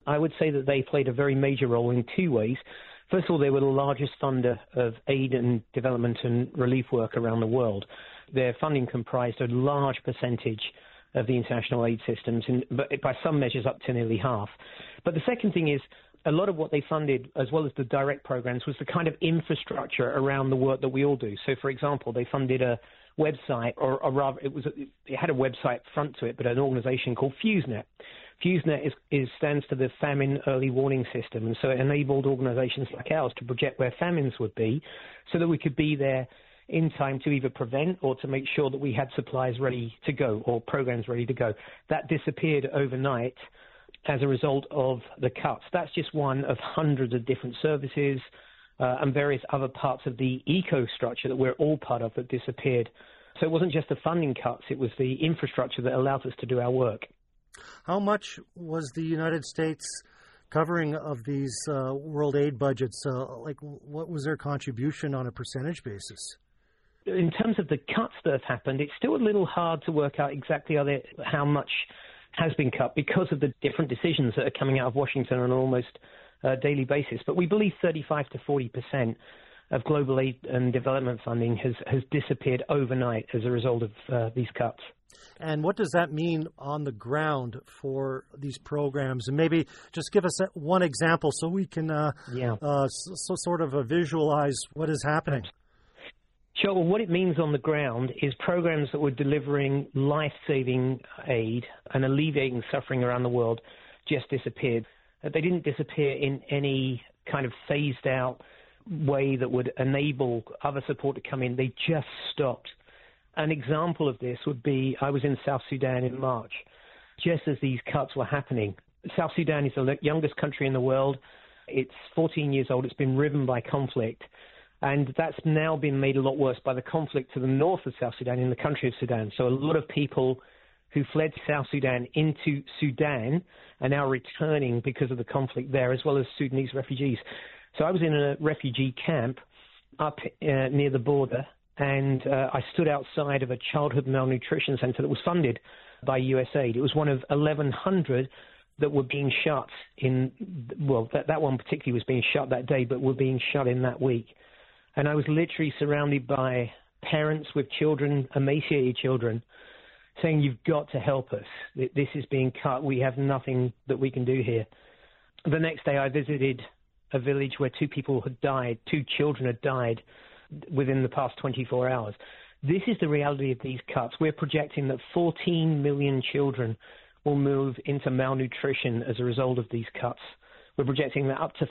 I would say that they played a very major role in two ways. First of all, they were the largest funder of aid and development and relief work around the world. Their funding comprised a large percentage of the international aid systems, but by some measures up to nearly half. But the second thing is, a lot of what they funded, as well as the direct programs, was the kind of infrastructure around the work that we all do. So, for example, they funded a website, or rather, it had a website front to it, but an organization called FuseNet. FuseNet stands for the Famine Early Warning System, and so it enabled organizations like ours to project where famines would be so that we could be there in time to either prevent or to make sure that we had supplies ready to go or programs ready to go. That disappeared overnight as a result of the cuts. That's just one of hundreds of different services and various other parts of the eco-structure that we're all part of that disappeared. So it wasn't just the funding cuts, it was the infrastructure that allowed us to do our work. How much was the United States covering of these world aid budgets? What was their contribution on a percentage basis? In terms of the cuts that have happened, it's still a little hard to work out exactly how much has been cut because of the different decisions that are coming out of Washington on an almost daily basis. But we believe 35 to 40% of global aid and development funding has disappeared overnight as a result of these cuts. And what does that mean on the ground for these programs? And maybe just give us one example so we can sort of visualize what is happening. Sure. Well, what it means on the ground is programs that were delivering life-saving aid and alleviating suffering around the world just disappeared. They didn't disappear in any kind of phased-out way that would enable other support to come in. They just stopped. An example of this would be, I was in South Sudan in March, just as these cuts were happening. South Sudan is the youngest country in the world. It's 14 years old. It's been riven by conflict. And that's now been made a lot worse by the conflict to the north of South Sudan, in the country of Sudan. So a lot of people who fled South Sudan into Sudan are now returning because of the conflict there, as well as Sudanese refugees. So I was in a refugee camp up near the border, and I stood outside of a childhood malnutrition center that was funded by USAID. It was one of 1,100 that were being shut in, well, that one particularly was being shut that day, but were being shut in that week. And I was literally surrounded by parents with children, emaciated children, saying, "You've got to help us. This is being cut. We have nothing that we can do here." The next day I visited a village where two children had died within the past 24 hours. This is the reality of these cuts. We're projecting that 14 million children will move into malnutrition as a result of these cuts. We're projecting that up to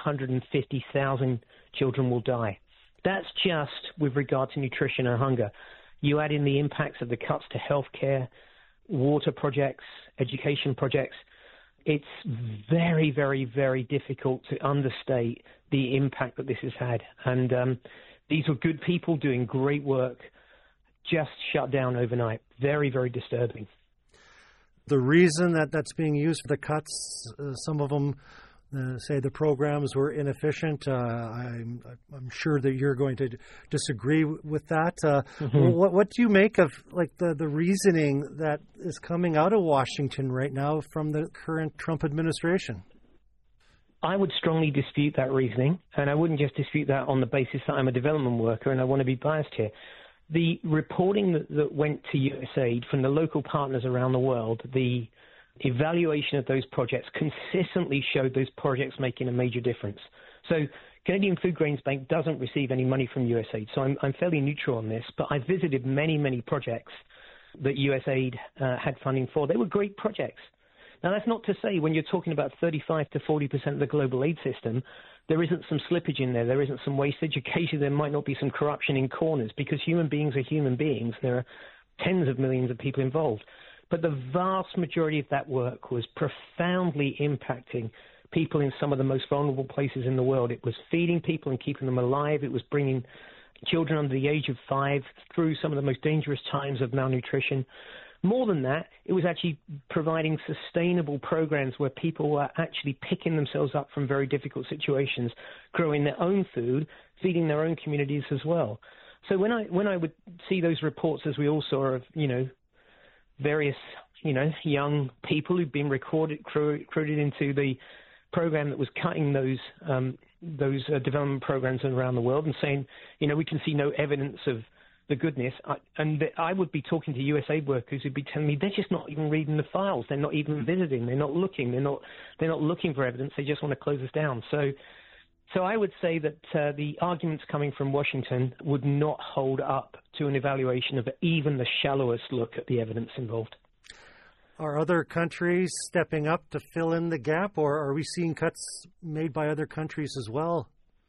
550,000 children will die. That's just with regard to nutrition and hunger. You add in the impacts of the cuts to healthcare, water projects, education projects. It's very, very, very difficult to understate the impact that this has had. And these were good people doing great work, just shut down overnight. Very, very disturbing. The reason that's being used for the cuts, some of them say the programs were inefficient. I'm sure that you're going to disagree with that. What do you make of the reasoning that is coming out of Washington right now from the current Trump administration? I would strongly dispute that reasoning, and I wouldn't just dispute that on the basis that I'm a development worker and I want to be biased here. The reporting that went to USAID from the local partners around the world, the evaluation of those projects consistently showed those projects making a major difference. So Canadian Food Grains Bank doesn't receive any money from USAID, so I'm fairly neutral on this, but I visited many, many projects that USAID had funding for. They were great projects. Now, that's not to say when you're talking about 35 to 40% of the global aid system, there isn't some slippage in there, there isn't some wastage. Occasionally there might not be some corruption in corners, because human beings are human beings. There are tens of millions of people involved. But the vast majority of that work was profoundly impacting people in some of the most vulnerable places in the world. It was feeding people and keeping them alive. It was bringing children under the age of 5 through some of the most dangerous times of malnutrition. More than that, it was actually providing sustainable programs where people were actually picking themselves up from very difficult situations, growing their own food, feeding their own communities as well. So when I would see those reports, as we all saw, of, various young people who've been recruited into the program that was cutting those development programs around the world and saying, we can see no evidence of the goodness. I would be talking to USAID workers who'd be telling me they're just not even reading the files. They're not even visiting. They're not looking. They're not looking for evidence. They just want to close us down. So I would say that the arguments coming from Washington would not hold up to an evaluation of even the shallowest look at the evidence involved. Are other countries stepping up to fill in the gap, or are we seeing cuts made by other countries as well?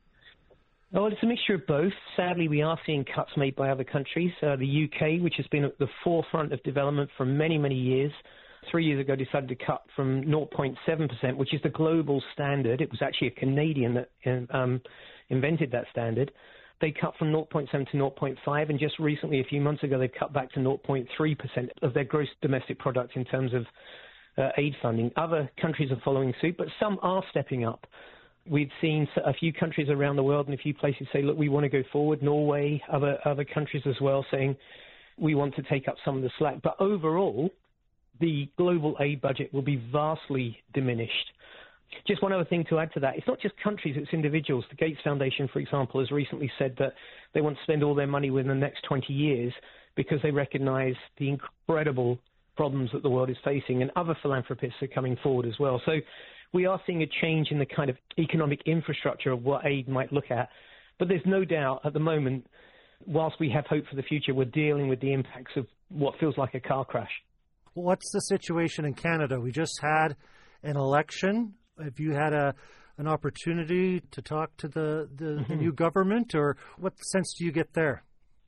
Well, it's a mixture of both. Sadly, we are seeing cuts made by other countries. The UK, which has been at the forefront of development for many, many years, 3 years ago decided to cut from 0.7%, which is the global standard. It was actually a Canadian that invented that standard. They cut from 0.7 to 0.5, and just recently, a few months ago, they cut back to 0.3% of their gross domestic product in terms of aid funding. Other countries are following suit, but some are stepping up. We've seen a few countries around the world and a few places say, look, we want to go forward. Norway, other countries as well, saying we want to take up some of the slack. But overall, the global aid budget will be vastly diminished. Just one other thing to add to that. It's not just countries, it's individuals. The Gates Foundation, for example, has recently said that they want to spend all their money within the next 20 years because they recognize the incredible problems that the world is facing, and other philanthropists are coming forward as well. So we are seeing a change in the kind of economic infrastructure of what aid might look at. But there's no doubt at the moment, whilst we have hope for the future, we're dealing with the impacts of what feels like a car crash. What's the situation in Canada? We just had an election. Have you had an opportunity to talk to the new government, or what sense do you get there?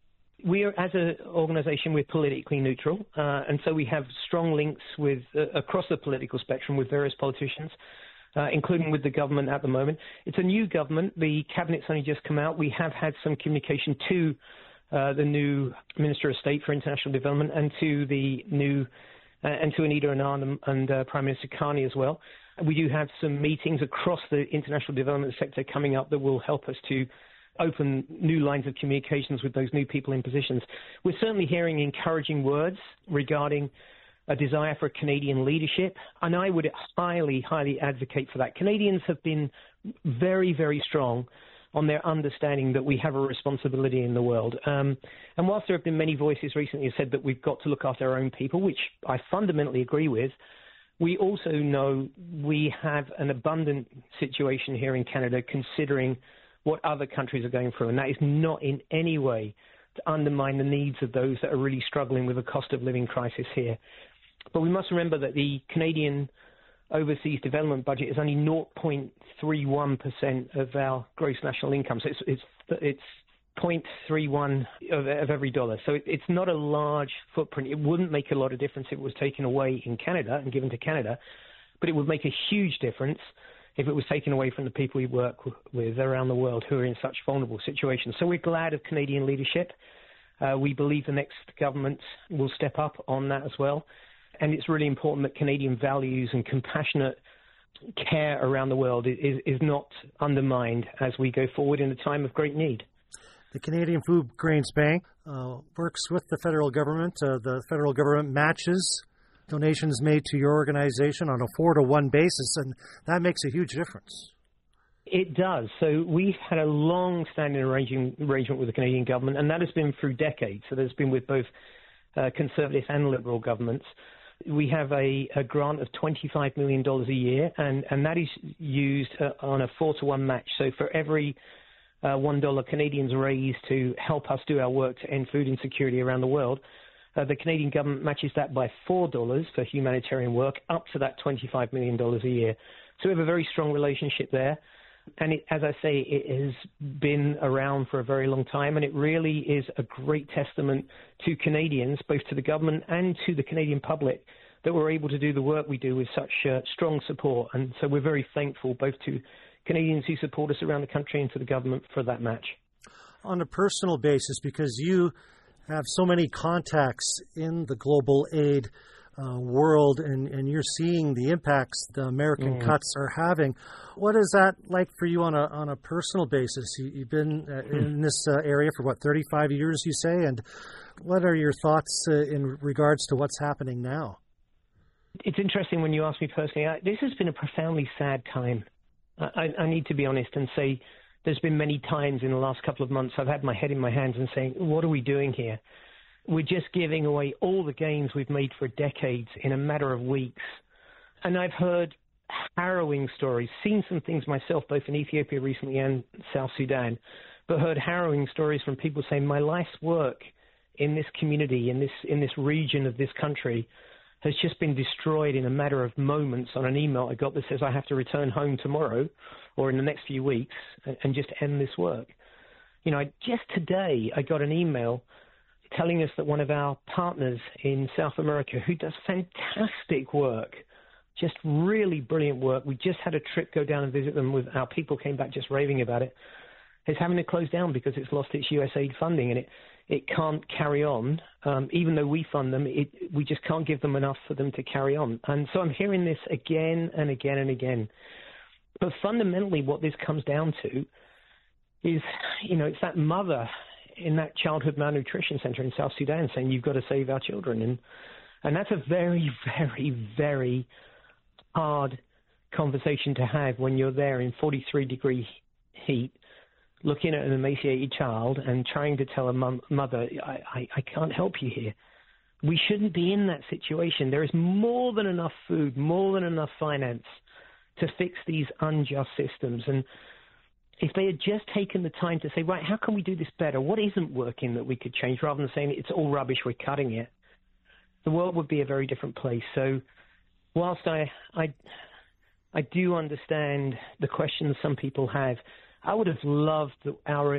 We are, as an organization, we're politically neutral, and so we have strong links with across the political spectrum with various politicians, including with the government at the moment. It's a new government. The cabinet's only just come out. We have had some communication to the new Minister of State for International Development and to the new and to Anita Anand and Prime Minister Carney as well. We do have some meetings across the international development sector coming up that will help us to open new lines of communications with those new people in positions. We're certainly hearing encouraging words regarding a desire for Canadian leadership, and I would highly, highly advocate for that. Canadians have been very, very strong on their understanding that we have a responsibility in the world. And whilst there have been many voices recently who said that we've got to look after our own people, which I fundamentally agree with, we also know we have an abundant situation here in Canada considering what other countries are going through, and that is not in any way to undermine the needs of those that are really struggling with the cost of living crisis here. But we must remember that the Canadian overseas development budget is only 0.31% of our gross national income. So it's 0.31 of every dollar. So it's not a large footprint. It wouldn't make a lot of difference if it was taken away in Canada and given to Canada, but it would make a huge difference if it was taken away from the people we work with around the world who are in such vulnerable situations. So we're glad of Canadian leadership. We believe the next government will step up on that as well. And it's really important that Canadian values and compassionate care around the world is not undermined as we go forward in a time of great need. The Canadian Food Grains Bank works with the federal government. The federal government matches donations made to your organization on a 4-to-1 basis, and that makes a huge difference. It does. So we've had a long-standing arrangement with the Canadian government, and that has been through decades. So there's been with both Conservative and Liberal governments. We have a grant of $25 million a year, and that is used on a 4-to-1 match. So for every $1 Canadians raise to help us do our work to end food insecurity around the world, the Canadian government matches that by $4 for humanitarian work, up to that $25 million a year. So we have a very strong relationship there. And as I say, it has been around for a very long time, and it really is a great testament to Canadians, both to the government and to the Canadian public, that we're able to do the work we do with such strong support. And so we're very thankful both to Canadians who support us around the country and to the government for that match. On a personal basis, because you have so many contacts in the global aid world, and you're seeing the impacts the American cuts are having. What is that like for you on a personal basis? You've been in this area for, 35 years, you say? And what are your thoughts in regards to what's happening now? It's interesting when you ask me personally, this has been a profoundly sad time. I need to be honest and say there's been many times in the last couple of months I've had my head in my hands and saying, what are we doing here? We're just giving away all the gains we've made for decades in a matter of weeks. And I've heard harrowing stories, seen some things myself, both in Ethiopia recently and South Sudan, but heard harrowing stories from people saying my life's work in this community, in this region of this country, has just been destroyed in a matter of moments on an email I got that says I have to return home tomorrow or in the next few weeks and just end this work. You know, just today I got an email telling us that one of our partners in South America, who does fantastic work, just really brilliant work, we just had a trip go down and visit them with our people, came back just raving about it, is having to close down because it's lost its USAID funding and it can't carry on. Even though we fund them, we just can't give them enough for them to carry on. And so I'm hearing this again and again and again. But fundamentally what this comes down to is, you know, it's that mother in that childhood malnutrition center in South Sudan saying, you've got to save our children. And that's a very, very, very hard conversation to have when you're there in 43-degree heat, looking at an emaciated child and trying to tell a mother, I can't help you here. We shouldn't be in that situation. There is more than enough food, more than enough finance to fix these unjust systems. And if they had just taken the time to say, right, how can we do this better? What isn't working that we could change, rather than saying it's all rubbish, we're cutting it, the world would be a very different place. So whilst I do understand the questions some people have, I would have loved that our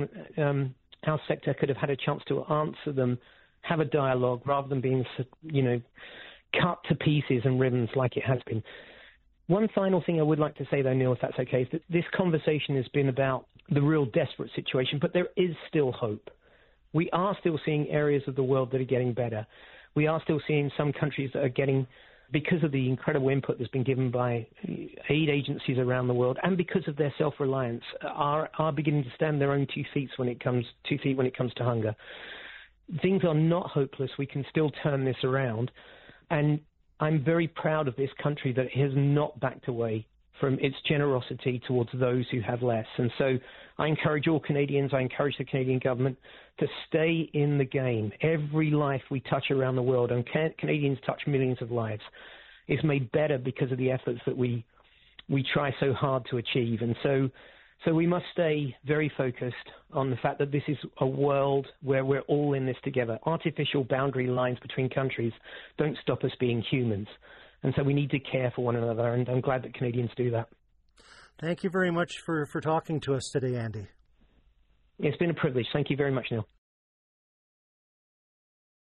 sector could have had a chance to answer them, have a dialogue, rather than being, you know, cut to pieces and ribbons like it has been. One final thing I would like to say, though, Neil, if that's okay, is that this conversation has been about the real desperate situation, but there is still hope. We are still seeing areas of the world that are getting better. We are still seeing some countries that are getting, because of the incredible input that's been given by aid agencies around the world, and because of their self-reliance, are beginning to stand their own 2 feet when it comes to hunger. Things are not hopeless. We can still turn this around, and I'm very proud of this country that it has not backed away from its generosity towards those who have less. And so I encourage all Canadians, I encourage the Canadian government to stay in the game. Every life we touch around the world, and Canadians touch millions of lives, is made better because of the efforts that we try so hard to achieve. And so we must stay very focused on the fact that this is a world where we're all in this together. Artificial boundary lines between countries don't stop us being humans. And so we need to care for one another, and I'm glad that Canadians do that. Thank you very much for talking to us today, Andy. It's been a privilege. Thank you very much, Neil.